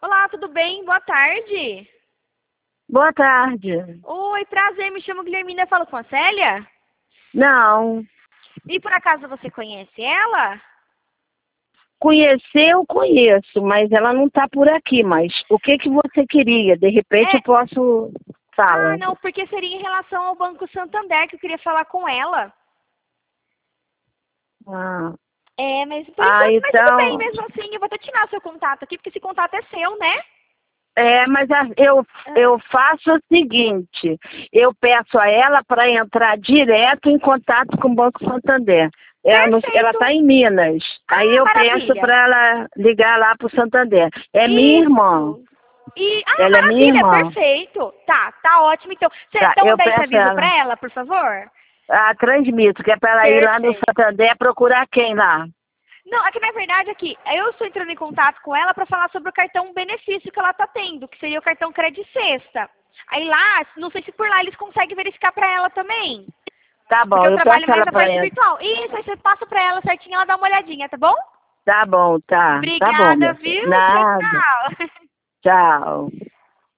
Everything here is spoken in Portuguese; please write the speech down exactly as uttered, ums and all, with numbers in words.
Olá, tudo bem? Boa tarde. Boa tarde. Oi, prazer, me chamo Guilhermina, falo com a Célia? Não, E por acaso você conhece ela? conhecer eu conheço, mas ela não está por aqui. Mas o que que você queria? De repente É... eu posso Ah, falar. não, porque seria em relação ao Banco Santander que eu queria falar com ela. Ah, É, mas por ah, enquanto, mas tudo bem, então. mesmo assim, eu vou até tirar seu contato aqui, porque esse contato é seu, né? É, mas a- eu, Ah, eu faço o seguinte: eu peço a ela para entrar direto em contato com o Banco Santander. Ela não- ela perfeito. está em Minas. Aí Ah, eu peço maravilha. para ela ligar lá para o Santander. É minha irmã. Isso. E, ah, Ela é minha maravilha, irmã. perfeito. Tá, tá ótimo. Então, você Tá, então eu dá esse peço aviso ela. pra ela, por favor? Ah, transmito, que é para ela ir lá no Perfeito. Santander procurar quem lá? Não, aqui na verdade aqui, eu estou entrando em contato com ela para falar sobre o cartão benefício que ela está tendo, que seria o cartão Credit Sexta. Aí lá, não sei se por lá eles conseguem verificar para ela também. Tá Porque bom, eu eu trabalho peço mais ela na para parte ela. virtual. Isso, aí você passa para ela certinho, ela dá uma olhadinha, tá bom? Tá bom, tá. Tá bom, Obrigada, minha filha. viu? Tchau, Nada. tchau. Tchau.